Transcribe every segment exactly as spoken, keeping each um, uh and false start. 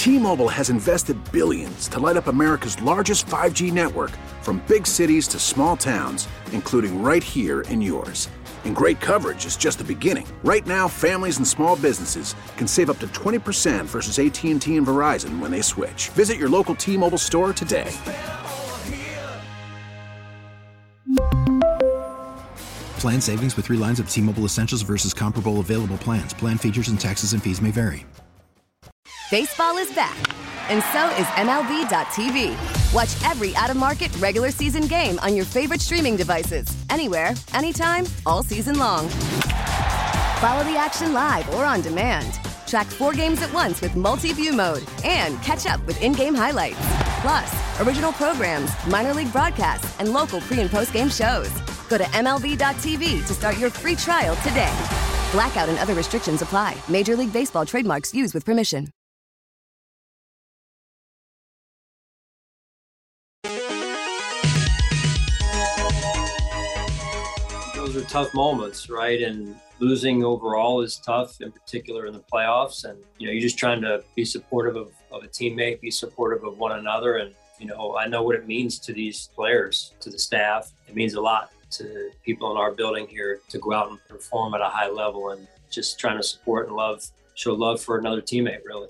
T-Mobile has invested billions to light up America's largest five G network, from big cities to small towns, including right here in yours. And great coverage is just the beginning. Right now, families and small businesses can save up to twenty percent versus A T and T and Verizon when they switch. Visit your local T-Mobile store today. Plan savings with three lines of T-Mobile Essentials versus comparable available plans. Plan features and taxes and fees may vary. Baseball is back, and so is M L B dot T V. Watch every out-of-market regular season game on your favorite streaming devices, anywhere, anytime, all season long. Follow the action live or on demand. Track four games at once with multi-view mode and catch up with in-game highlights. Plus, original programs, minor league broadcasts, and local pre- and post-game shows. Go to M L B dot T V to start your free trial today. Blackout and other restrictions apply. Major League Baseball trademarks used with permission. Those are tough moments, right? And losing overall is tough, in particular in the playoffs. And, you know, you're just trying to be supportive of, of a teammate, be supportive of one another. And, you know, I know what it means to these players, to the staff. It means a lot to people in our building here to go out and perform at a high level, and just trying to support and love, show love for another teammate, really.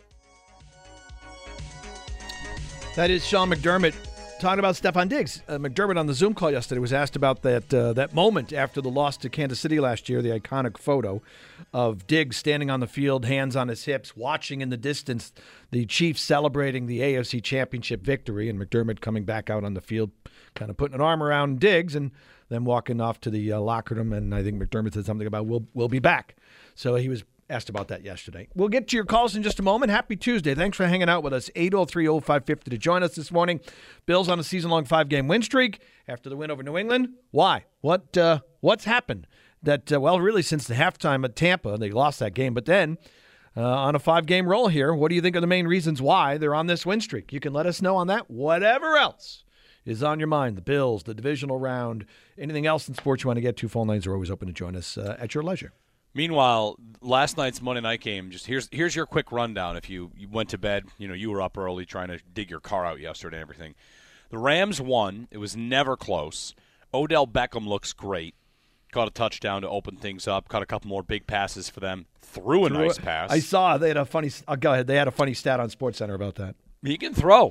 That is Sean McDermott talking about Stephon Diggs. Uh, McDermott on the Zoom call yesterday was asked about that uh, that moment after the loss to Kansas City last year, the iconic photo of Diggs standing on the field, hands on his hips, watching in the distance the Chiefs celebrating the A F C Championship victory, and McDermott coming back out on the field, kind of putting an arm around Diggs and then walking off to the uh, locker room. And I think McDermott said something about, we'll, we'll be back. So he was asked about that yesterday. We'll get to your calls in just a moment. Happy Tuesday. Thanks for hanging out with us. eight oh three oh five five oh to join us this morning. Bills on a season-long five-game win streak after the win over New England. Why? What? Uh, what's happened? That uh, well, really since the halftime at Tampa, they lost that game. But then uh, on a five-game roll here, what do you think are the main reasons why they're on this win streak? You can let us know on that. Whatever else is on your mind, the Bills, the divisional round, anything else in sports you want to get to, phone lines are always open to join us uh, at your leisure. Meanwhile, last night's Monday night game, just here's here's your quick rundown. If you, you went to bed, you know, you were up early trying to dig your car out yesterday and everything. The Rams won. It was never close. Odell Beckham looks great. Caught a touchdown to open things up. Caught a couple more big passes for them. Threw a Threw nice a, pass. I saw they had a funny uh, – go ahead. They had a funny stat on SportsCenter about that. He can throw.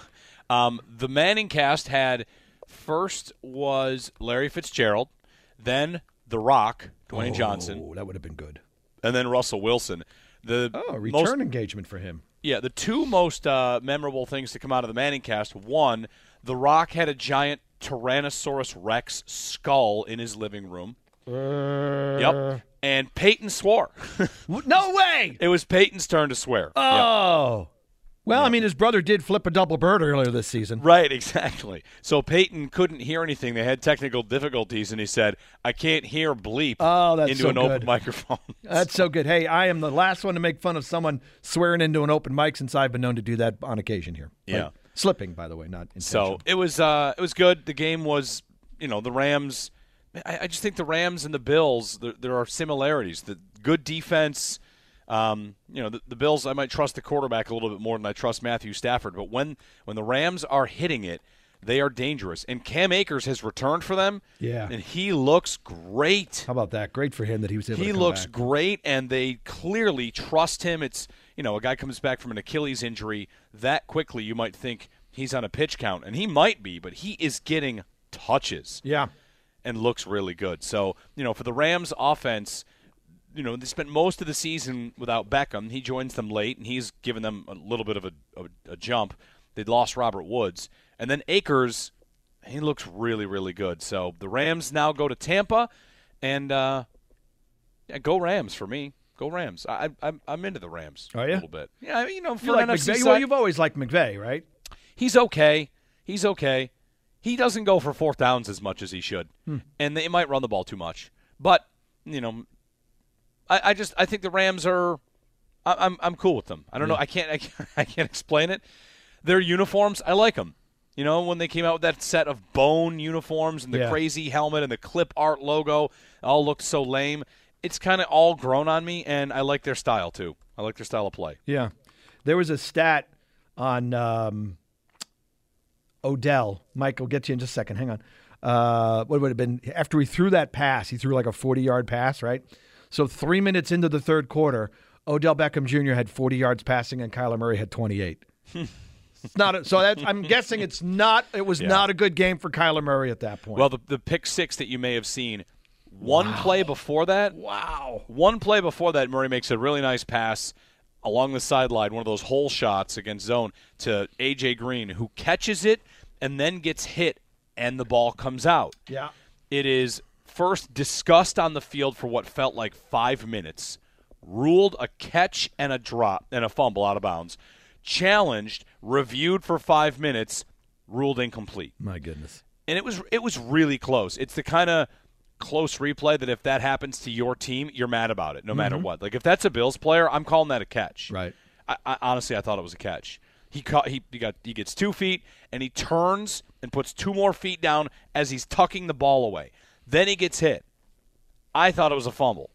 um, the Manning cast had – first was Larry Fitzgerald, then – The Rock, Dwayne oh, Johnson. That would have been good. And then Russell Wilson. The oh, return most, engagement for him. Yeah, the two most uh, memorable things to come out of the Manning cast. One, The Rock had a giant Tyrannosaurus Rex skull in his living room. Uh, yep. And Peyton swore. No way! It was Peyton's turn to swear. Oh. Yep. Well, yeah. I mean, his brother did flip a double bird earlier this season. Right, exactly. So Peyton couldn't hear anything. They had technical difficulties, and he said, I can't hear bleep oh, that's into so an good. open microphone. That's so good. Hey, I am the last one to make fun of someone swearing into an open mic, since I've been known to do that on occasion here. Yeah. Like, slipping, by the way, not intentional. So it was, uh, it was good. The game was, you know, the Rams. I, I just think the Rams and the Bills, there, there are similarities. The good defense. Um, you know, the, the Bills, I might trust the quarterback a little bit more than I trust Matthew Stafford. But when, when the Rams are hitting it, they are dangerous. And Cam Akers has returned for them. Yeah. And he looks great. How about that? Great for him that he was able he to come looks back. great, and they clearly trust him. It's, you know, a guy comes back from an Achilles injury that quickly, you might think he's on a pitch count. And he might be, but he is getting touches. Yeah. And looks really good. So, you know, for the Rams offense – you know, they spent most of the season without Beckham. He joins them late, and he's given them a little bit of a, a, a jump. They'd lost Robert Woods. And then Akers, he looks really, really good. So the Rams now go to Tampa, and uh, yeah, go Rams for me. Go Rams. I, I'm I'm into the Rams Are you? a little bit. Yeah, you know, for you like N F C McVay? side, Well, you've always liked McVay, right? He's okay. He's okay. He doesn't go for fourth downs as much as he should, hmm. and they might run the ball too much. But, you know, I, I just I think the Rams are I, I'm I'm cool with them. I don't yeah. know. I can't, I can't I can't explain it. Their uniforms, I like them. You know, when they came out with that set of bone uniforms and the yeah. crazy helmet and the clip art logo, all looked so lame. It's kind of all grown on me, and I like their style too. I like their style of play. Yeah. There was a stat on um, Odell. Mike, I'll get to you in just a second. Hang on. Uh, what would have been after he threw that pass? He threw like a forty-yard pass, right? So three minutes into the third quarter, Odell Beckham Junior had forty yards passing, and Kyler Murray had twenty-eight. It's not a, so. That's, I'm guessing it's not. It was yeah. not a good game for Kyler Murray at that point. Well, the the pick six that you may have seen, one wow. play before that. Wow. One play before that, Murray makes a really nice pass along the sideline, one of those hole shots against zone to A J Green, who catches it and then gets hit. And the ball comes out. Yeah. It is first discussed on the field for what felt like five minutes, ruled a catch and a drop and a fumble out of bounds, challenged, reviewed for five minutes, ruled incomplete. My goodness. And it was it was really close. It's the kind of close replay that if that happens to your team, you're mad about it no mm-hmm. matter what. Like if that's a Bills player, I'm calling that a catch. Right. I, I honestly I thought it was a catch. He caught, he he got he gets two feet and he turns and puts two more feet down as he's tucking the ball away. Then he gets hit. I thought it was a fumble.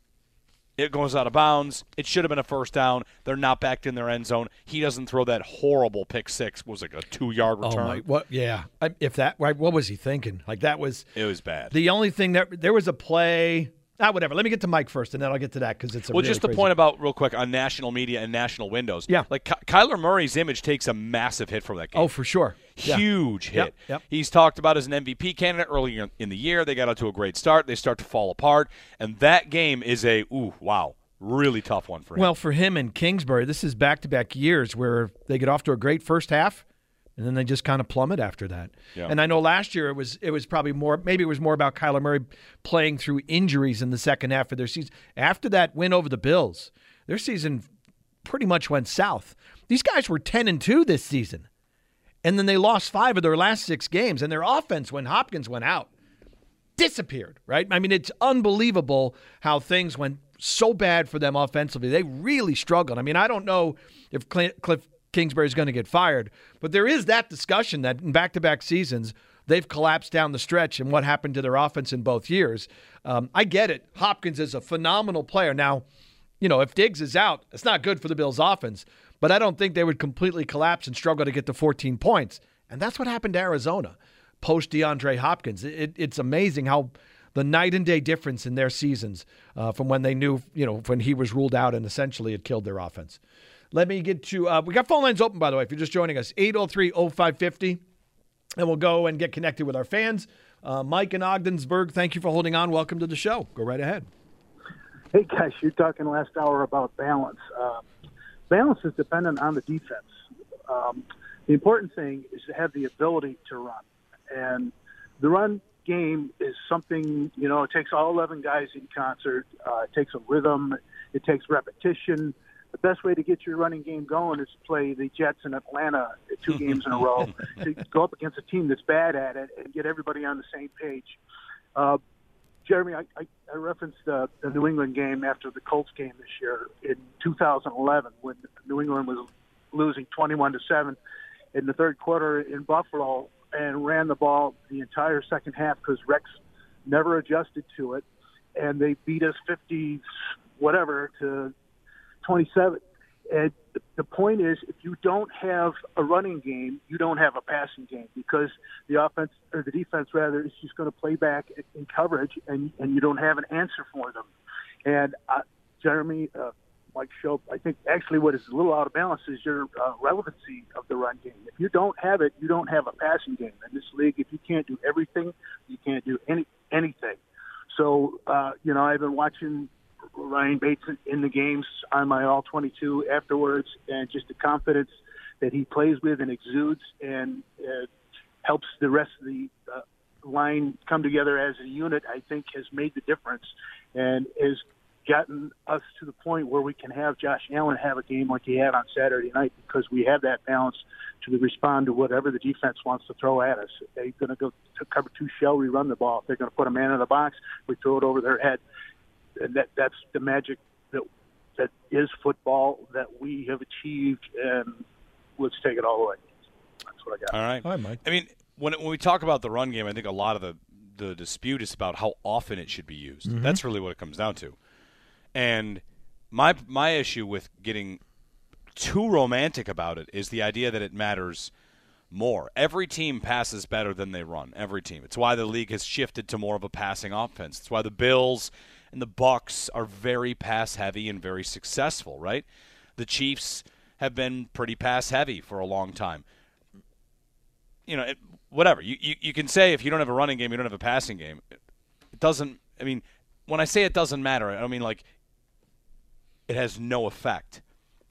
It goes out of bounds. It should have been a first down. They're not backed in their end zone. He doesn't throw that horrible pick six. Was like a two-yard return. Oh my! What? Yeah. I, if that right, what was he thinking? Like that was. It was bad. The only thing that there was a play. Ah, whatever. Let me get to Mike first, and then I'll get to that because it's a well. Really just the crazy. point about real quick on national media and national windows. Yeah, like Ky- Kyler Murray's image takes a massive hit from that game. Oh, for sure, huge yeah. hit. Yep. Yep. He's talked about as an M V P candidate earlier in the year. They got out to a great start. They start to fall apart, and that game is a ooh wow, really tough one for him. Well, for him and Kingsbury, this is back-to-back years where they get off to a great first half. And then they just kind of plummet after that. Yeah. And I know last year it was it was probably more maybe it was more about Kyler Murray playing through injuries in the second half of their season. After that win over the Bills, their season pretty much went south. These guys were ten and two this season. And then they lost five of their last six games. And their offense, when Hopkins went out, disappeared, right? I mean, it's unbelievable how things went so bad for them offensively. They really struggled. I mean, I don't know if Cliff Kingsbury's going to get fired. But there is that discussion that in back-to-back seasons, they've collapsed down the stretch and what happened to their offense in both years. Um, I get it. Hopkins is a phenomenal player. Now, you know, if Diggs is out, it's not good for the Bills' offense. But I don't think they would completely collapse and struggle to get to fourteen points. And that's what happened to Arizona post DeAndre Hopkins. It, it's amazing how the night and day difference in their seasons uh, from when they knew, you know, when he was ruled out and essentially it killed their offense. Let me get to uh, – we got phone lines open, by the way, if you're just joining us, eight oh three oh five five oh, and we'll go and get connected with our fans. Uh, Mike in Ogdensburg, thank you for holding on. Welcome to the show. Go right ahead. Hey, guys, you're talking last hour about balance. Uh, balance is dependent on the defense. Um, the important thing is to have the ability to run. And the run game is something, you know, it takes all eleven guys in concert. Uh, it takes a rhythm. It takes repetition. The best way to get your running game going is to play the Jets in Atlanta two games in a row, to go up against a team that's bad at it and get everybody on the same page. Uh, Jeremy, I, I, I referenced uh, the New England game after the Colts game this year in two thousand eleven when New England was losing twenty-one to seven in the third quarter in Buffalo and ran the ball the entire second half because Rex never adjusted to it, and they beat us fifty whatever to twenty-seven. And the point is, if you don't have a running game, you don't have a passing game because the offense or the defense rather is just going to play back in coverage, and and you don't have an answer for them. And uh, Jeremy, uh, Mike Shope, I think actually what is a little out of balance is your uh, relevancy of the run game. If you don't have it, you don't have a passing game in this league. If you can't do everything, you can't do any anything. So uh, you know, I've been watching Ryan Bates in the games on my all twenty-two afterwards, and just the confidence that he plays with and exudes and uh, helps the rest of the uh, line come together as a unit, I think has made the difference and has gotten us to the point where we can have Josh Allen have a game like he had on Saturday night because we have that balance to respond to whatever the defense wants to throw at us. If they're going to go to cover two shell, we run the ball. If they're going to put a man in the box, we throw it over their head. And that that's the magic that that is football that we have achieved, and let's take it all the way. That's what I got. All right. All right, Mike. I mean, when when we talk about the run game, I think a lot of the, the dispute is about how often it should be used. Mm-hmm. That's really what it comes down to. And my my issue with getting too romantic about it is the idea that it matters more. Every team passes better than they run. Every team. It's why the league has shifted to more of a passing offense. It's why the Bills and the Bucs are very pass heavy and very successful, right? The Chiefs have been pretty pass heavy for a long time. You know, it, whatever. You, you you can say if you don't have a running game, you don't have a passing game. It doesn't, I mean, when I say it doesn't matter, I don't mean like it has no effect.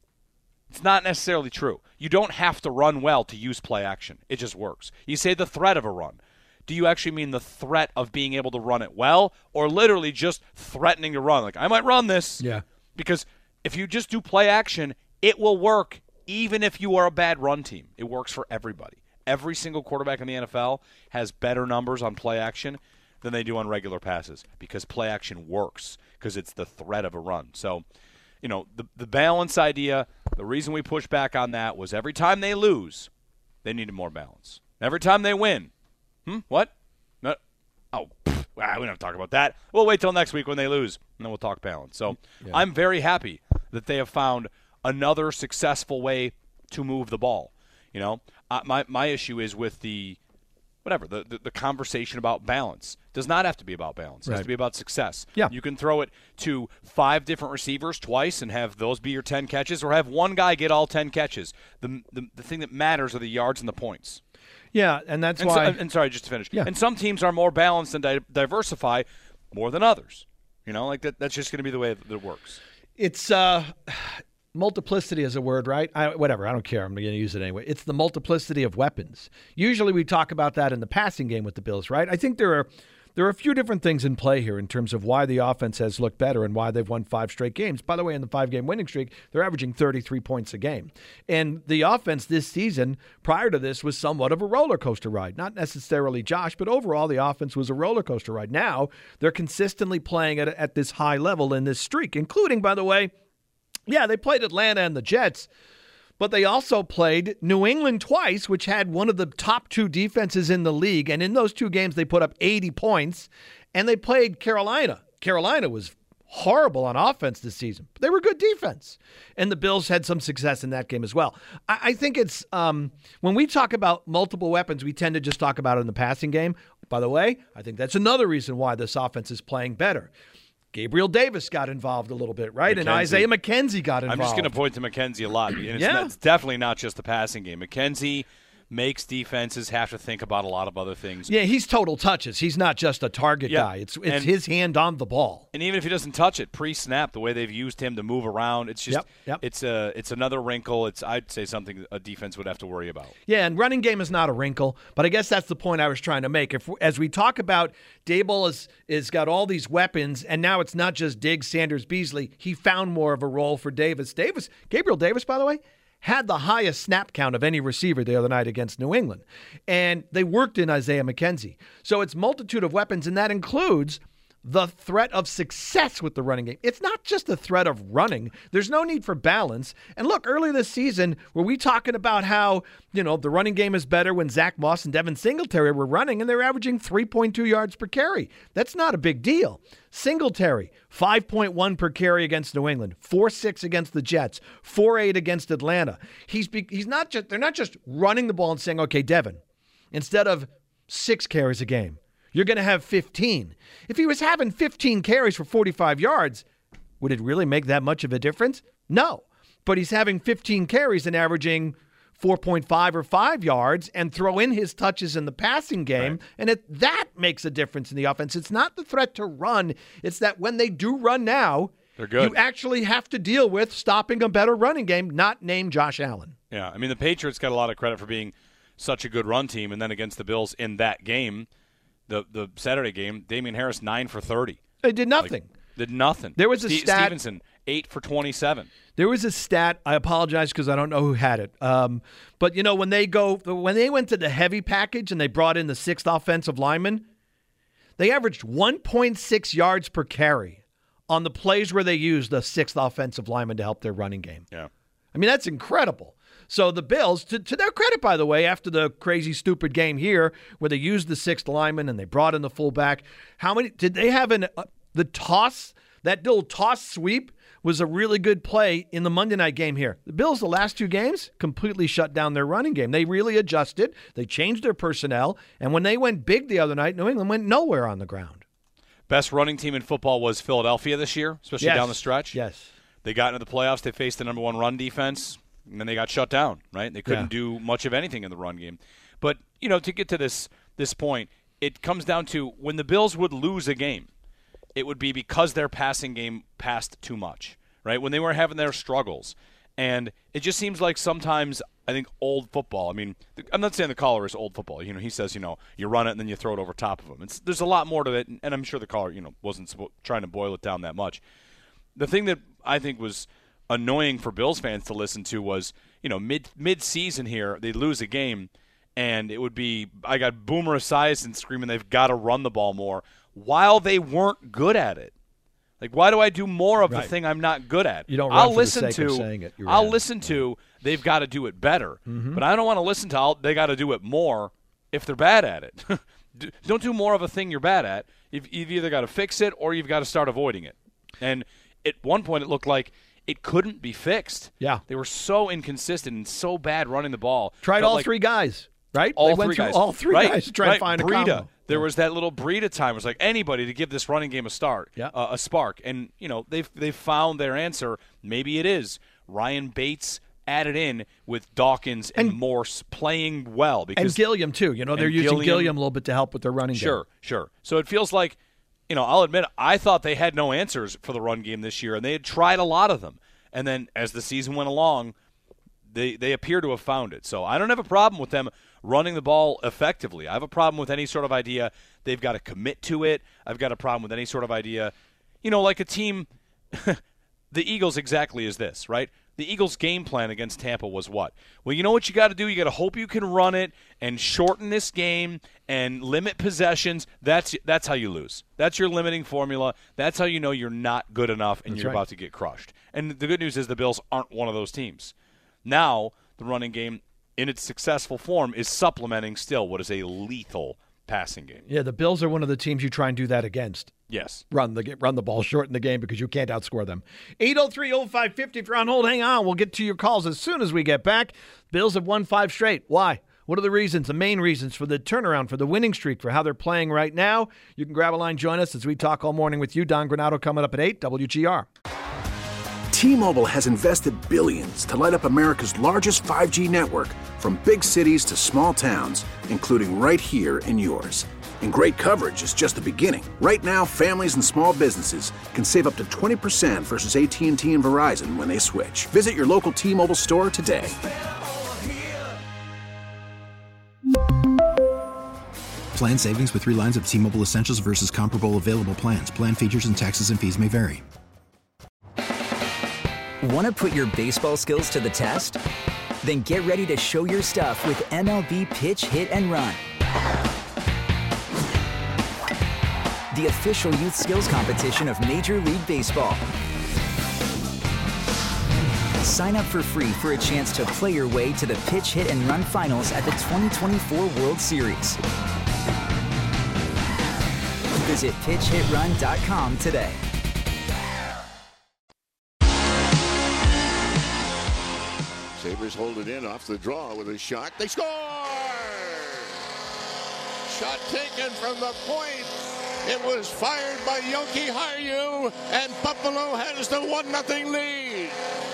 It's not necessarily true. You don't have to run well to use play action. It just works. You say the threat of a run. Do you actually mean the threat of being able to run it well, or literally just threatening to run? Like, I might run this. Yeah. Because if you just do play action, it will work even if you are a bad run team. It works for everybody. Every single quarterback in the N F L has better numbers on play action than they do on regular passes because play action works because it's the threat of a run. So, you know, the the balance idea, the reason we push back on that was every time they lose, they needed more balance. Every time they win, hmm, what? No, oh, pff, ah, we don't have to talk about that. We'll wait till next week when they lose, and then we'll talk balance. So yeah. I'm very happy that they have found another successful way to move the ball. You know, uh, my my issue is with the whatever the, the the conversation about balance. It does not have to be about balance. It right. has to be about success. Yeah. You can throw it to five different receivers twice and have those be your ten catches, or have one guy get all ten catches. The the, the thing that matters are the yards and the points. Yeah, and that's and why. So, and sorry, just to finish. Yeah. And some teams are more balanced and di- diversify more than others. You know, like that. That's just going to be the way that it works. It's uh, multiplicity is a word, right? I, whatever. I don't care. I'm going to use it anyway. It's the multiplicity of weapons. Usually we talk about that in the passing game with the Bills, right? I think there are there are a few different things in play here in terms of why the offense has looked better and why they've won five straight games. By the way, in the five-game winning streak, they're averaging thirty-three points a game. And the offense this season, prior to this, was somewhat of a roller coaster ride. Not necessarily Josh, but overall the offense was a roller coaster ride. Now they're consistently playing at, at this high level in this streak, including, by the way, yeah, they played Atlanta and the Jets, but they also played New England twice, which had one of the top two defenses in the league. And in those two games, they put up eighty points. And they played Carolina. Carolina was horrible on offense this season, but they were good defense. And the Bills had some success in that game as well. I, I think it's um, when we talk about multiple weapons, we tend to just talk about it in the passing game. By the way, I think that's another reason why this offense is playing better. Gabriel Davis got involved a little bit, right? McKenzie. And Isaiah McKenzie got involved. I'm just going to point to McKenzie a lot. And it's, yeah. not, it's definitely not just the passing game. McKenzie makes defenses have to think about a lot of other things. Yeah, he's total touches. He's not just a target yeah. guy. It's it's and, his hand on the ball. And even if he doesn't touch it, pre-snap, the way they've used him to move around, it's just yep, yep. it's a it's another wrinkle. It's I'd say something a defense would have to worry about. Yeah, and running game is not a wrinkle, but I guess that's the point I was trying to make. If as we talk about Daboll is is got all these weapons, and now it's not just Diggs, Sanders, Beasley. He found more of a role for Davis. Davis, Gabriel Davis, by the way, had the highest snap count of any receiver the other night against New England. And they worked in Isaiah McKenzie. So it's multitude of weapons, and that includes the threat of success with the running game. It's not just the threat of running. There's no need for balance. And look, early this season, were we talking about how, you know, the running game is better when Zach Moss and Devin Singletary were running and they're averaging three point two yards per carry. That's not a big deal. Singletary, five point one per carry against New England, four point six against the Jets, four point eight against Atlanta. He's be, he's not just they're not just running the ball and saying, okay, Devin, instead of six carries a game, you're going to have fifteen. If he was having fifteen carries for forty-five yards, would it really make that much of a difference? No. But he's having fifteen carries and averaging four point five or five yards and throw in his touches in the passing game, right. and it, that makes a difference in the offense. It's not the threat to run. It's that when they do run now, they're good. You actually have to deal with stopping a better running game, not named Josh Allen. Yeah, I mean, the Patriots got a lot of credit for being such a good run team, and then against the Bills in that game, The the Saturday game, Damian Harris nine for thirty. They did nothing. Like, did nothing. There was a Steve, stat. Stevenson eight for twenty-seven. There was a stat. I apologize because I don't know who had it. Um, but you know when they go when they went to the heavy package and they brought in the sixth offensive lineman, they averaged one point six yards per carry on the plays where they used the sixth offensive lineman to help their running game. Yeah, I mean that's incredible. So the Bills, to, to their credit, by the way, after the crazy, stupid game here where they used the sixth lineman and they brought in the fullback, how many did they have in uh, the toss? That little toss sweep was a really good play in the Monday night game here. The Bills, the last two games, completely shut down their running game. They really adjusted. They changed their personnel. And when they went big the other night, New England went nowhere on the ground. Best running team in football was Philadelphia this year, especially Yes. down the stretch. Yes. They got into the playoffs. They faced the number one run defense, and then they got shut down, right? They couldn't Yeah. do much of anything in the run game. But, you know, to get to this this point, it comes down to when the Bills would lose a game, it would be because their passing game passed too much, right? When they were having their struggles. And it just seems like sometimes, I think, old football, I mean, I'm not saying the caller is old football. You know, he says, you know, you run it and then you throw it over top of him. It's, there's a lot more to it, and I'm sure the caller, you know, wasn't spo- trying to boil it down that much. The thing that I think was annoying for Bills fans to listen to was, you know, mid mid-season here, they'd lose a game, and it would be, I got Boomer Esiason screaming they've got to run the ball more while they weren't good at it. Like, why do I do more of Right. the thing I'm not good at? You don't run I'll for the listen sake to, of saying it. You're I'll right. listen to they've got to do it better, Mm-hmm. but I don't want to listen to I'll, they got to do it more if they're bad at it. Do- don't do more of a thing you're bad at. You've, you've either got to fix it or you've got to start avoiding it. And at one point it looked like it couldn't be fixed. Yeah. They were so inconsistent and so bad running the ball. Tried Felt all like three guys, right? all they went three through guys. all three right, guys to try right. and find a Breida. combo. There was that little Breida time. It was like anybody to give this running game a start, Yeah. uh, a spark. And, you know, they've, they've found their answer. Maybe it is Ryan Bates added in with Dawkins and, And- Morse playing well. And because Gilliam, too. You know, they're and using Gilliam- Gilliam a little bit to help with their running game. Sure, sure. So it feels like, you know, I'll admit, I thought they had no answers for the run game this year, and they had tried a lot of them. And then as the season went along, they they appear to have found it. So I don't have a problem with them running the ball effectively. I have a problem with any sort of idea they've got to commit to it. I've got a problem with any sort of idea, you know, like a team. The Eagles exactly is this, right? The Eagles' game plan against Tampa was what? Well, you know what you got to do? You got to hope you can run it and shorten this game and limit possessions. That's that's how you lose. That's your limiting formula. That's how you know you're not good enough and That's you're right. about to get crushed. And the good news is the Bills aren't one of those teams. Now, the running game in its successful form is supplementing still what is a lethal passing game. Yeah, the Bills are one of the teams you try and do that against. Yes. Run the run the ball, shorten the game because you can't outscore them. eight oh three oh five fifty. If you're on hold, hang on. We'll get to your calls as soon as we get back. Bills have won five straight. Why? What are the reasons, the main reasons for the turnaround, for the winning streak, for how they're playing right now? You can grab a line, join us as we talk all morning with you. Don Granado coming up at eight, W G R. T-Mobile has invested billions to light up America's largest five G network, from big cities to small towns, including right here in yours. And great coverage is just the beginning. Right now, families and small businesses can save up to twenty percent versus A T and T and Verizon when they switch. Visit your local T-Mobile store today. Plan savings with three lines of T-Mobile Essentials versus comparable available plans. Plan features and taxes and fees may vary. Want to put your baseball skills to the test? Then get ready to show your stuff with M L B Pitch, Hit, and Run. The official youth skills competition of Major League Baseball. Sign up for free for a chance to play your way to the Pitch, Hit, and Run finals at the twenty twenty-four World Series. Visit pitch hit run dot com today. Sabres hold it in off the draw with a shot. They score! Shot taken from the point. It was fired by Yoki Haru, and Buffalo has the one nothing lead.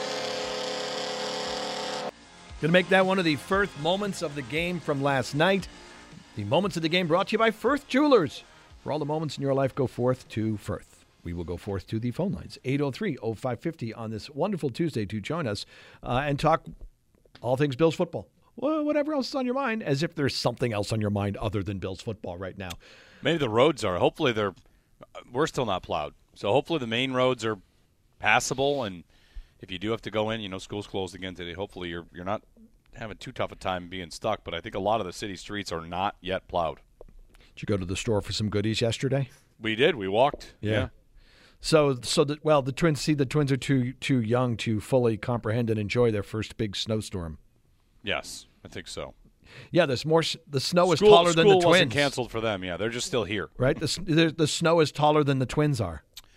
Going to make that one of the first moments of the game from last night. The moments of the game brought to you by Firth Jewelers. For all the moments in your life, go forth to Firth. We will go forth to the phone lines, eight oh three oh five fifty on this wonderful Tuesday to join us uh, and talk all things Bills football. Well, whatever else is on your mind, as if there's something else on your mind other than Bills football right now. Maybe the roads are. Hopefully they're – we're still not plowed. So hopefully the main roads are passable, and if you do have to go in, you know, school's closed again today. Hopefully you're you're not having too tough a time being stuck, but I think a lot of the city streets are not yet plowed. Did you go to the store for some goodies yesterday? We did. We walked. Yeah. yeah. So, so that well, the Twins see the Twins are too too young to fully comprehend and enjoy their first big snowstorm. Yes, I think so. Yeah, there's more. The snow is School, taller than the school Twins. wasn't canceled for them. Yeah, they're just still here. Right? The, the the snow is taller than the Twins are.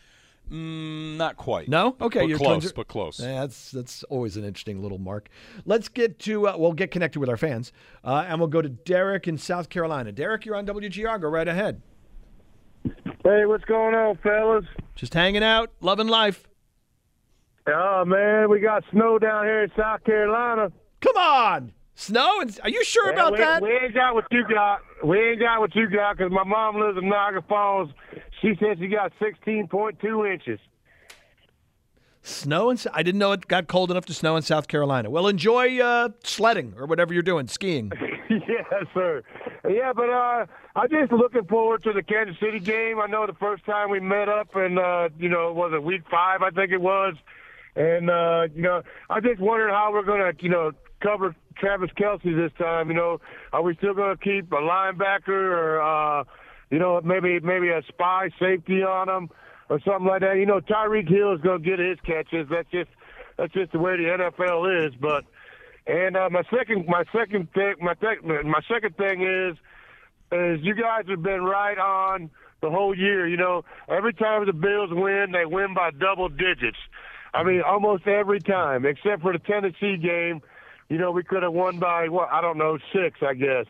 Mm, not quite. No? Okay. But your close, Twins are- but close. Yeah, that's that's always an interesting little mark. Let's get to, uh, we'll get connected with our fans, uh, and we'll go to Derek in South Carolina. Derek, you're on W G R. Go right ahead. Hey, what's going on, fellas? Just hanging out, loving life. Oh, man, we got snow down here in South Carolina. Come on. Snow? And are you sure Yeah, about we, that? We ain't got what you got. We ain't got what you got because my mom lives in Niagara Falls. She said she got sixteen point two inches. Snow? In, I didn't know it got cold enough to snow in South Carolina. Well, enjoy uh, sledding or whatever you're doing, skiing. Yes, sir. Yeah, but uh, I'm just looking forward to the Kansas City game. I know the first time we met up, and uh, you know, was it week five? I think it was. And uh, you know, I just wondering how we're gonna, you know, cover Travis Kelce this time. You know, are we still gonna keep a linebacker or, uh, you know, maybe maybe a spy safety on him or something like that? You know, Tyreek Hill is gonna get his catches. That's just that's just the way the N F L is. But and uh, my second my second thing my th- my second thing is is you guys have been right on the whole year. You know, every time the Bills win, they win by double digits. I mean, almost every time, except for the Tennessee game. You know, we could have won by, what, I don't know, six, I guess.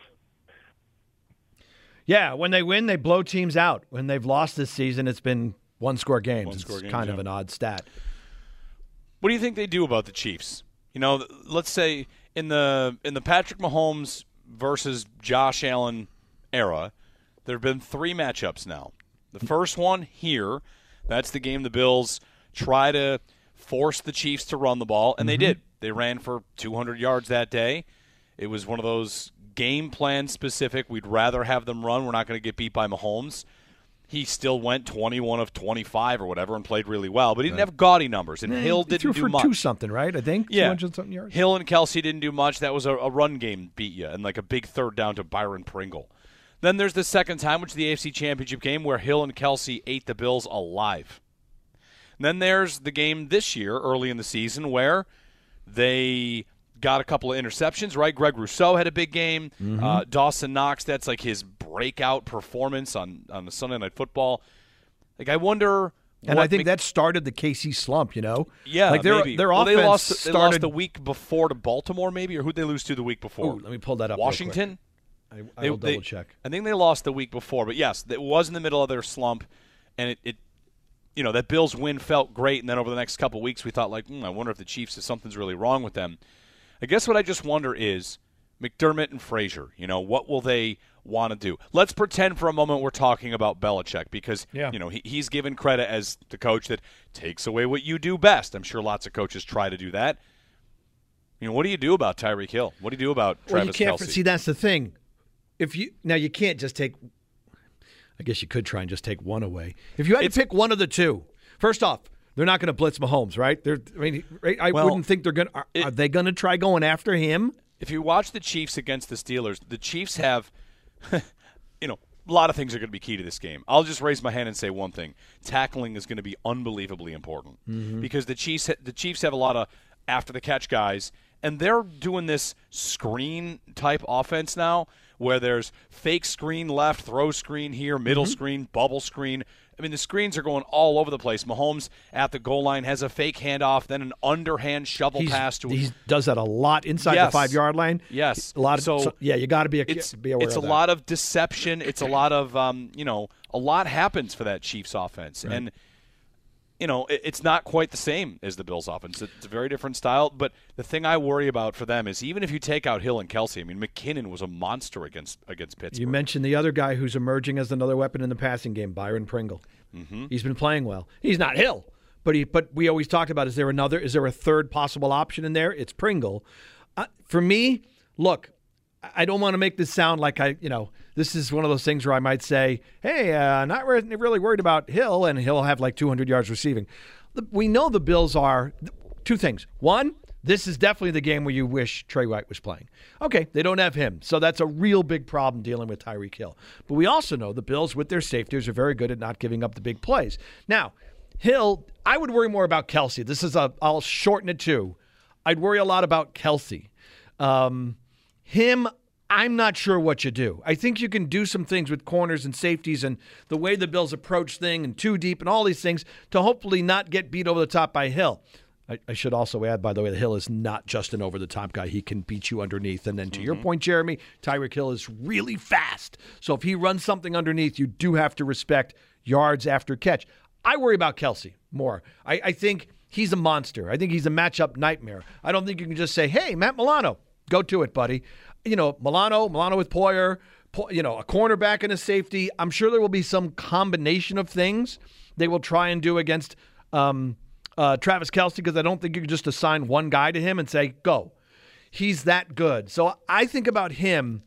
Yeah, when they win, they blow teams out. When they've lost this season, it's been one-score games. One-score it's games, kind yeah. of an odd stat. What do you think they do about the Chiefs? You know, let's say in the in the Patrick Mahomes versus Josh Allen era, there have been three matchups now. The first one here, that's the game the Bills try to force the Chiefs to run the ball, and mm-hmm. they did. They ran for two hundred yards that day. It was one of those game plan specific. We'd rather have them run. We're not going to get beat by Mahomes. He still went twenty-one of twenty-five or whatever and played really well, but he didn't right. have gaudy numbers. And yeah, Hill didn't threw do for much. two something, right? I think yeah. two hundred something yards. Hill and Kelce didn't do much. That was a, a run game beat you, and like a big third down to Byron Pringle. Then there's the second time, which is the A F C Championship game, where Hill and Kelce ate the Bills alive. And then there's the game this year, early in the season, where they got a couple of interceptions, right? Greg Rousseau had a big game. Mm-hmm. Uh, Dawson Knox, that's like his breakout performance on, on the Sunday Night Football. Like, I wonder... And I think Mc... that started the K C slump, you know? Yeah, like their, maybe. Their well, offense they lost, started... they lost the week before to Baltimore, maybe? Or who'd they lose to the week before? Ooh, let me pull that up Washington? I, I will they, double check. I think they lost the week before. But, yes, it was in the middle of their slump, and it, it you know, that Bills win felt great, and then over the next couple of weeks we thought, like, hmm, I wonder if the Chiefs, if something's really wrong with them. I guess what I just wonder is McDermott and Frazier, you know, what will they want to do? Let's pretend for a moment we're talking about Belichick because, yeah. you know, he, he's given credit as the coach that takes away what you do best. I'm sure lots of coaches try to do that. You know, what do you do about Tyreek Hill? What do you do about well, Travis you can't, Kelce? See, that's the thing. If you Now, you can't just take – I guess you could try and just take one away. If you had it's, to pick one of the two, first off, they're not going to blitz Mahomes, right? They're, I mean, I well, wouldn't think they're going. Are, are they going to try going after him? If you watch the Chiefs against the Steelers, the Chiefs have, you know, a lot of things are going to be key to this game. I'll just raise my hand and say one thing: tackling is going to be unbelievably important mm-hmm. because the Chiefs the Chiefs have a lot of after the catch guys, and they're doing this screen type offense now, where there's fake screen left, throw screen here, middle mm-hmm. screen, bubble screen. I mean, the screens are going all over the place. Mahomes at the goal line has a fake handoff, then an underhand shovel He's, pass to. He does that a lot inside yes. the five-yard line. Yes, a lot of. So, so yeah, you got to be a, it's, be aware It's of a that. lot of deception. It's a lot of um, you know, a lot happens for that Chiefs offense, right. and you know, it, it's not quite the same as the Bills offense. It's a very different style. But the thing I worry about for them is even if you take out Hill and Kelce, I mean, McKinnon was a monster against against Pittsburgh. You mentioned the other guy who's emerging as another weapon in the passing game, Byron Pringle. Mm-hmm. He's been playing well. He's not Hill, but he. But we always talked about: is there another? Is there a third possible option in there? It's Pringle. Uh, for me, look, I don't want to make this sound like I, you know, this is one of those things where I might say, "Hey, uh, not re- really worried about Hill, and he'll have like two hundred yards receiving." We know the Bills are two things. One, this is definitely the game where you wish Trey White was playing. Okay, they don't have him, so that's a real big problem dealing with Tyreek Hill. But we also know the Bills, with their safeties, are very good at not giving up the big plays. Now, Hill, I would worry more about Kelce. This is a, I'll shorten it to, I'd worry a lot about Kelce. Um, him, I'm not sure what you do. I think you can do some things with corners and safeties and the way the Bills approach thing and two deep and all these things to hopefully not get beat over the top by Hill. I, I should also add, by the way, that Hill is not just an over-the-top guy. He can beat you underneath. And then to mm-hmm. your point, Jeremy, Tyreek Hill is really fast. So if he runs something underneath, you do have to respect yards after catch. I worry about Kelce more. I, I think he's a monster. I think he's a matchup nightmare. I don't think you can just say, hey, Matt Milano, go to it, buddy. You know, Milano, Milano with Poyer, you know, a cornerback and a safety. I'm sure there will be some combination of things they will try and do against um, uh, Travis Kelce, because I don't think you can just assign one guy to him and say, go. He's that good. So I think about him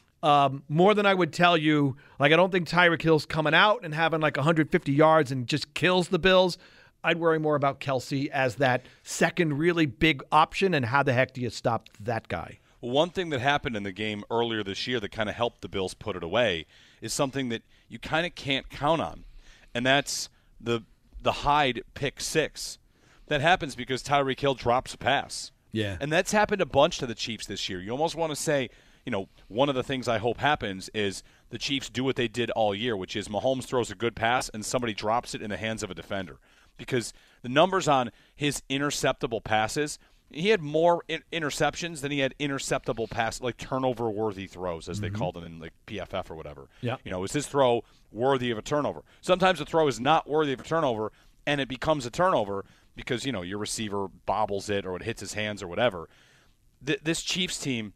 um, more than I would tell you. Like, I don't think Tyreek Hill's coming out and having like one hundred fifty yards and just kills the Bills. I'd worry more about Kelce as that second really big option, and how the heck do you stop that guy? One thing that happened in the game earlier this year that kind of helped the Bills put it away is something that you kind of can't count on, and that's the the Hyde pick six. That happens because Tyreek Hill drops a pass. Yeah. And that's happened a bunch to the Chiefs this year. You almost want to say, you know, one of the things I hope happens is the Chiefs do what they did all year, which is Mahomes throws a good pass and somebody drops it in the hands of a defender. Because the numbers on his interceptable passes – he had more in- interceptions than he had interceptable pass, like turnover-worthy throws, as mm-hmm. they called it in like P F F or whatever. Yeah. You know, is his throw worthy of a turnover? Sometimes the throw is not worthy of a turnover, and it becomes a turnover because, you know, your receiver bobbles it or it hits his hands or whatever. Th- this Chiefs team,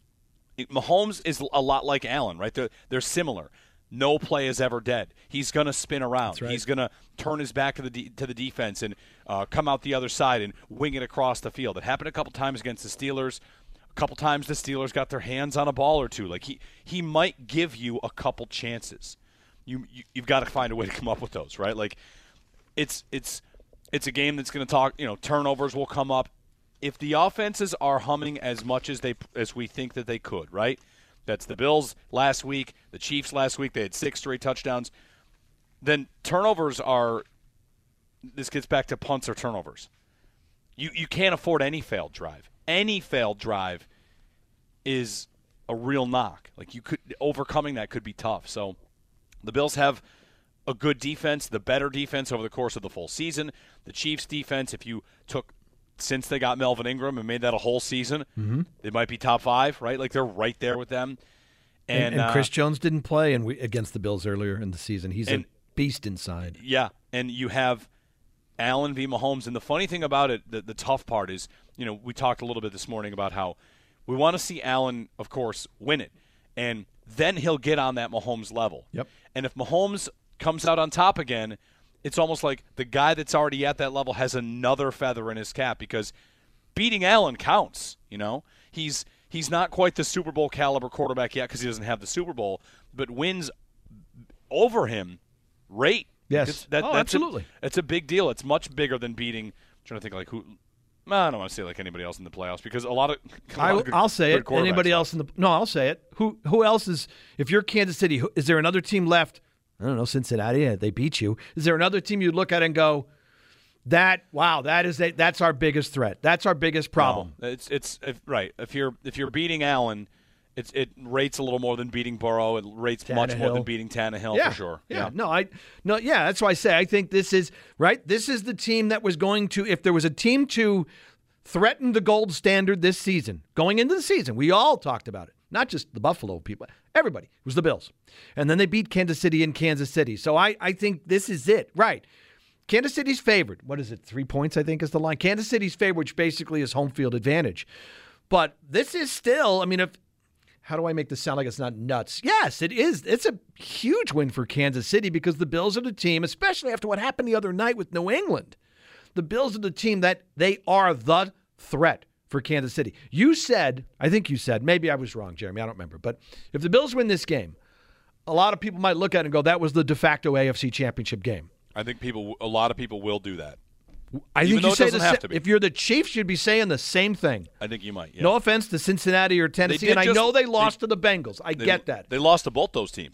it, Mahomes is a lot like Allen, right? They're, they're similar. No play is ever dead. He's going to spin around. Right. He's going to turn his back to the de- to the defense and uh, come out the other side and wing it across the field. It happened a couple times against the Steelers. A couple times the Steelers got their hands on a ball or two. Like he he might give you a couple chances. You, you you've got to find a way to come up with those, right? Like it's it's it's a game that's going to talk. You know, turnovers will come up. If the offenses are humming as much as they as we think that they could, right? That's the Bills last week, the Chiefs last week. They had six straight touchdowns. Then turnovers are – this gets back to punts or turnovers. You you can't afford any failed drive. Any failed drive is a real knock. Like you could – overcoming that could be tough. So the Bills have a good defense, the better defense over the course of the full season. The Chiefs' defense, if you took – since they got Melvin Ingram and made that a whole season, mm-hmm. they might be top five, right? Like they're right there with them. And, And, and uh, Chris Jones didn't play and we, against the Bills earlier in the season. He's and, a beast inside. Yeah, and you have Allen v. Mahomes. And the funny thing about it, the, the tough part is, you know, we talked a little bit this morning about how we want to see Allen, of course, win it. And then he'll get on that Mahomes level. Yep. And if Mahomes comes out on top again, it's almost like the guy that's already at that level has another feather in his cap because beating Allen counts, you know. He's he's not quite the Super Bowl caliber quarterback yet because he doesn't have the Super Bowl, but wins over him rate. Yes. That, oh, that's absolutely. A, it's a big deal. It's much bigger than beating, I'm trying to think like who – I don't want to say like anybody else in the playoffs because a lot of – I, I'll say it. Anybody else in the – no, I'll say it. Who who else is – if you're Kansas City, who, is there another team left – I don't know, Cincinnati, yeah, they beat you. Is there another team you look at and go, that wow, that is a, that's our biggest threat. That's our biggest problem. No, it's it's if, right. If you're if you're beating Allen, it's it rates a little more than beating Burrow. It rates Tannehill. much more than beating Tannehill yeah, for sure. Yeah. yeah, no, I no, yeah, that's why I say I think this is right. This is the team that was going to, if there was a team to threaten the gold standard this season, going into the season, we all talked about it. Not just the Buffalo people. Everybody. It was the Bills. And then they beat Kansas City in Kansas City. So I, I think this is it. Right. Kansas City's favored. What is it? Three points, I think, is the line. Kansas City's favored, which basically is home field advantage. But this is still, I mean, if how do I make this sound like it's not nuts? Yes, it is. It's a huge win for Kansas City because the Bills are the team, especially after what happened the other night with New England. The Bills are the team that they are the threat for Kansas City. You said, I think you said, maybe I was wrong, Jeremy, I don't remember, but if the Bills win this game, a lot of people might look at it and go, that was the de facto A F C Championship game. I think people, a lot of people will do that. I Even think you say it the have sa- to be. if you're the Chiefs, you'd be saying the same thing. I think you might. Yeah. No offense to Cincinnati or Tennessee, did and I just- know they lost they- to the Bengals. I They, get that. They lost to both those teams.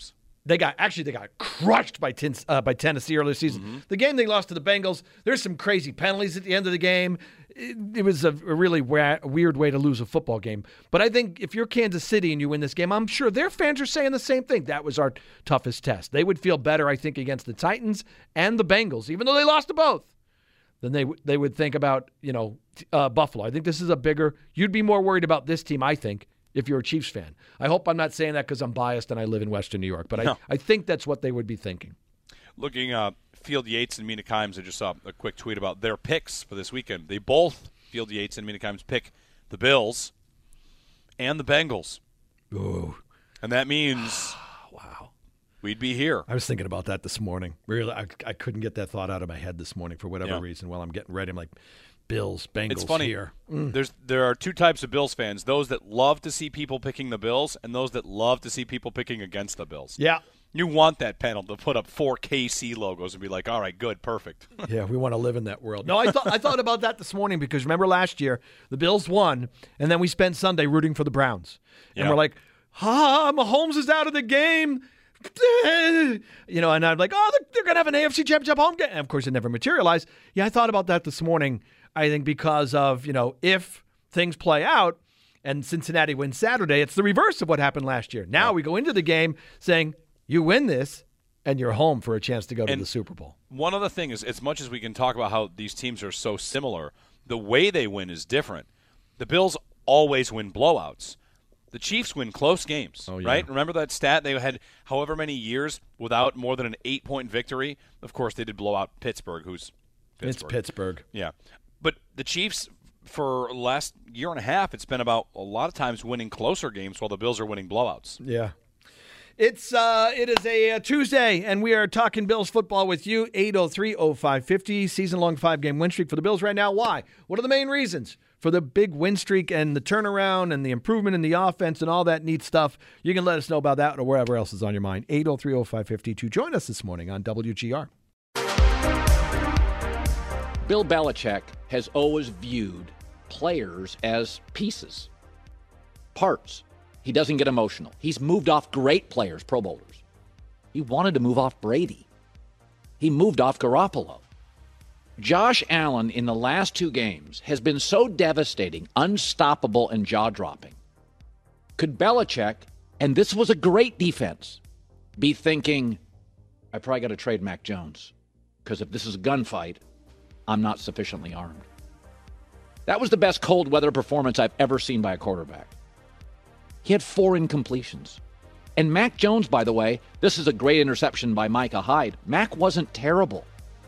They got actually they got crushed by ten, uh, by Tennessee earlier season. Mm-hmm. The game they lost to the Bengals. There's some crazy penalties at the end of the game. It, it was a, a really wa- weird way to lose a football game. But I think if you're Kansas City and you win this game, I'm sure their fans are saying the same thing. That was our toughest test. They would feel better, I think, against the Titans and the Bengals, even though they lost to both, than they they would think about you know uh, Buffalo. I think this is a bigger. You'd be more worried about this team, I think, if you're a Chiefs fan. I hope I'm not saying that because I'm biased and I live in Western New York, but no. I, I think that's what they would be thinking. Looking, uh, Field Yates and Mina Kimes, I just saw a quick tweet about their picks for this weekend. They both, Field Yates and Mina Kimes, pick the Bills and the Bengals. Ooh. And that means wow, we'd be here. I was thinking about that this morning. Really, I, I couldn't get that thought out of my head this morning for whatever yeah. reason while I'm getting ready. I'm like, Bills, Bengals it's funny. Here. Mm. There's there are two types of Bills fans: those that love to see people picking the Bills, and those that love to see people picking against the Bills. Yeah, you want that panel to put up four K C logos and be like, "All right, good, perfect." Yeah, we want to live in that world. No, I thought I thought about that this morning because remember last year the Bills won, and then we spent Sunday rooting for the Browns, and yeah. we're like, "Ah, Mahomes is out of the game." You know, and I'm like, "Oh, they're, they're going to have an A F C Championship home game." And of course, it never materialized. Yeah, I thought about that this morning. I think because of, you know, if things play out and Cincinnati wins Saturday, it's the reverse of what happened last year. Now yeah. we go into the game saying, you win this, and you're home for a chance to go and to the Super Bowl. One other thing is, as much as we can talk about how these teams are so similar, the way they win is different. The Bills always win blowouts. The Chiefs win close games, oh, yeah. right? Remember that stat? They had however many years without more than an eight-point victory. Of course, they did blow out Pittsburgh, who's Pittsburgh. It's Pittsburgh. Yeah. But the Chiefs, for the last year and a half, it's been about a lot of times winning closer games while the Bills are winning blowouts. Yeah. It's uh, it is a, a Tuesday, and we are talking Bills football with you. eight oh three oh five fifty, season-long five-game win streak for the Bills right now. Why? What are the main reasons for the big win streak and the turnaround and the improvement in the offense and all that neat stuff? You can let us know about that or wherever else is on your mind. eight oh three oh five fifty to join us this morning on W G R. Bill Belichick has always viewed players as pieces, parts. He doesn't get emotional. He's moved off great players, Pro Bowlers. He wanted to move off Brady. He moved off Garoppolo. Josh Allen in the last two games has been so devastating, unstoppable, and jaw-dropping. Could Belichick, and this was a great defense, be thinking, I probably got to trade Mac Jones, because if this is a gunfight, I'm not sufficiently armed. That was the best cold weather performance I've ever seen by a quarterback. He had four incompletions. And Mac Jones, by the way, this is a great interception by Micah Hyde. Mac wasn't terrible.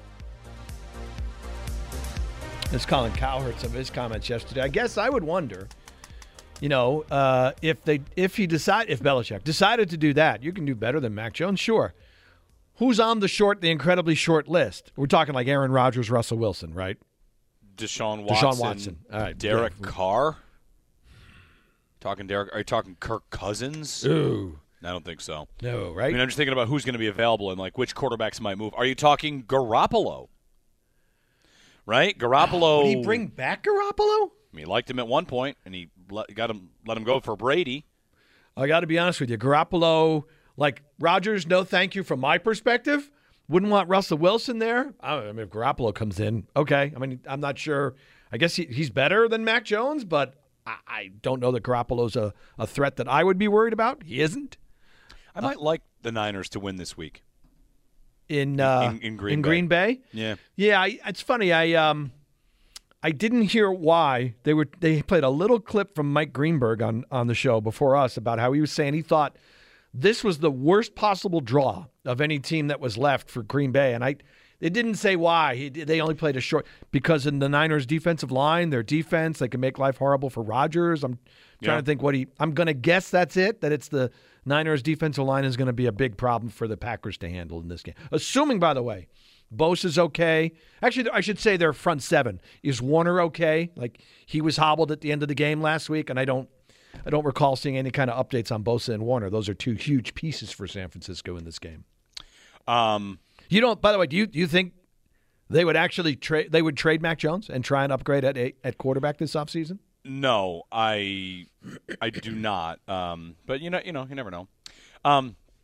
As Colin Cowherd, some of his comments yesterday, I guess I would wonder, you know, uh, if they, if he decide, if Belichick decided to do that, you can do better than Mac Jones, sure. Who's on the short, the incredibly short list? We're talking like Aaron Rodgers, Russell Wilson, right? Deshaun Watson. Deshaun Watson. All right. Derek yeah. Carr. Talking Derek. Are you talking Kirk Cousins? Ooh. I don't think so. No, right? I mean, I'm just thinking about who's going to be available and like which quarterbacks might move. Are you talking Garoppolo? Right, Garoppolo. Would he bring back Garoppolo? I mean, he liked him at one point, and he let, got him let him go for Brady. I got to be honest with you, Garoppolo. Like Rodgers, no thank you from my perspective. Wouldn't want Russell Wilson there. I, don't know, I mean, if Garoppolo comes in, okay. I mean, I'm not sure. I guess he, he's better than Mac Jones, but I, I don't know that Garoppolo's a, a threat that I would be worried about. He isn't. I might uh, like the Niners to win this week. In uh, in, in, Green, in Bay. Green Bay? Yeah. Yeah, I, it's funny. I um, I didn't hear why. They were they played a little clip from Mike Greenberg on, on the show before us about how he was saying he thought this was the worst possible draw of any team that was left for Green Bay. And I, it didn't say why. He, they only played a short – because in the Niners' defensive line, their defense, they can make life horrible for Rodgers. I'm trying yeah. to think what he – I'm going to guess that's it, that it's the Niners' defensive line is going to be a big problem for the Packers to handle in this game. Assuming, by the way, Bosa's okay. Actually, I should say their front seven. Is Warner okay? Like, he was hobbled at the end of the game last week, and I don't – I don't recall seeing any kind of updates on Bosa and Warner. Those are two huge pieces for San Francisco in this game. Um, you don't. By the way, do you do you think they would actually trade? They would trade Mac Jones and try and upgrade at at quarterback this offseason? No, I I do not. Um, but you know, you know, you never know. Um,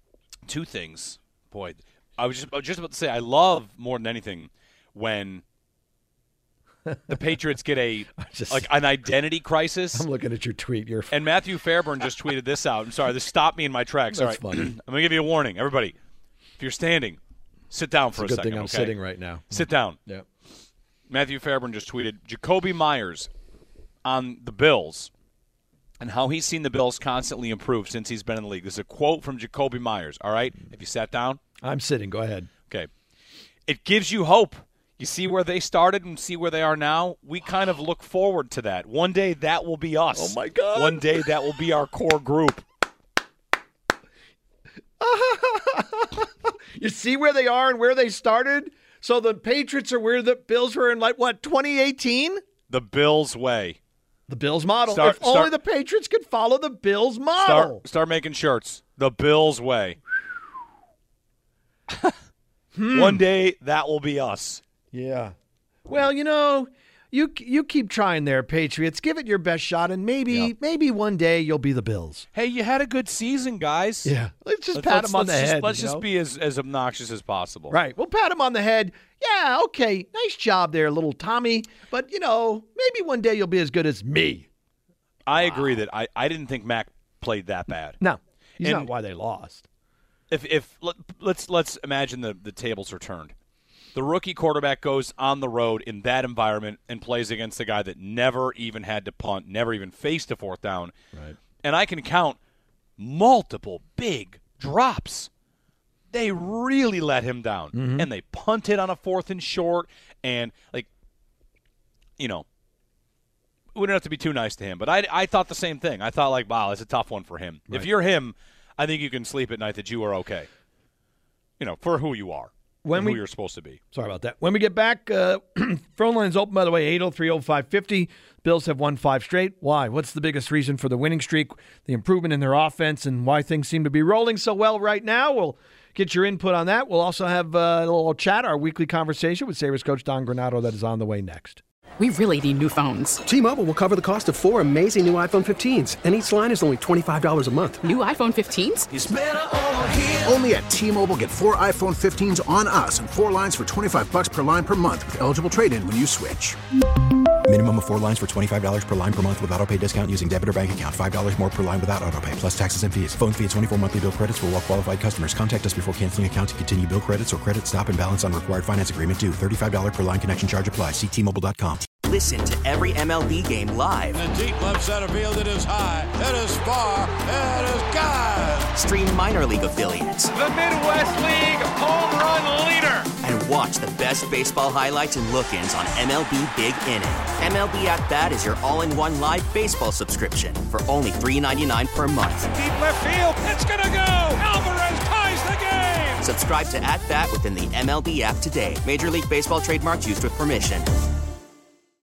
two things. Boy, I was just, I was just about to say I love more than anything when the Patriots get a just, like an identity crisis. I'm looking at your tweet. You're and Matthew Fairburn just tweeted this out. I'm sorry, this stopped me in my tracks. All right, funny. I'm going to give you a warning. Everybody, if you're standing, sit down for it's a, a good second. thing I'm okay? sitting right now. Sit down. Yeah. Matthew Fairburn just tweeted Jacoby Myers on the Bills and how he's seen the Bills constantly improve since he's been in the league. This is a quote from Jacoby Myers. All right? Have you sat down? I'm sitting. Go ahead. Okay. It gives you hope. You see where they started and see where they are now? We kind of look forward to that. One day that will be us. Oh, my God. One day that will be our core group. You see where they are and where they started? So the Patriots are where the Bills were in, like, what, twenty eighteen? The Bills way. The Bills model. Start, if only start, the Patriots could follow the Bills model. Start, start making shirts. The Bills way. hmm. One day that will be us. Yeah. Well, you know, you you keep trying there, Patriots. Give it your best shot, and maybe yeah. maybe one day you'll be the Bills. Hey, you had a good season, guys. Yeah. Let's just let's, pat let's, them on the just, head. Let's you just know? be as, as obnoxious as possible. Right. We'll pat him on the head. Yeah, okay. Nice job there, little Tommy. But, you know, maybe one day you'll be as good as me. I wow. agree that I, I didn't think Mac played that bad. No. He's and not why they lost. If if let, let's let's imagine the, the tables are turned. The rookie quarterback goes on the road in that environment and plays against a guy that never even had to punt, never even faced a fourth down. Right. And I can count multiple big drops. They really let him down. Mm-hmm. And they punted on a fourth and short. And, like, you know, we don't have to be too nice to him. But I, I thought the same thing. I thought, like, wow, it's a tough one for him. Right. If you're him, I think you can sleep at night that you are okay. You know, for who you are. When who we, you're supposed to be. Sorry about that. When we get back, uh, phone line's open, by the way, eight oh three oh five fifty. Bills have won five straight. Why? What's the biggest reason for the winning streak, the improvement in their offense, and why things seem to be rolling so well right now? We'll get your input on that. We'll also have uh, a little chat, our weekly conversation with Sabres coach Don Granato that is on the way next. We really need new phones. T-Mobile will cover the cost of four amazing new iPhone fifteens, and each line is only twenty-five dollars a month. New iPhone fifteens? It's better over here. Only at T-Mobile, get four iPhone fifteens on us and four lines for twenty-five dollars per line per month with eligible trade-in when you switch. Minimum of four lines for twenty-five dollars per line per month with autopay discount using debit or bank account. five dollars more per line without autopay, plus taxes and fees. Phone fee at twenty-four monthly bill credits for well-qualified customers. Contact us before canceling account to continue bill credits or credit stop and balance on required finance agreement due. thirty-five dollars per line connection charge applies. See T Mobile dot com. Listen to every M L B game live. In the deep left center field, it is high, it is far, it is gone. Stream minor league affiliates. The Midwest League home run leader. And watch the best baseball highlights and look-ins on M L B Big Inning. M L B At Bat is your all-in-one live baseball subscription for only three ninety-nine per month. Deep left field, it's gonna go. Alvarez ties the game. Subscribe to At Bat within the M L B app today. Major League Baseball trademarks used with permission.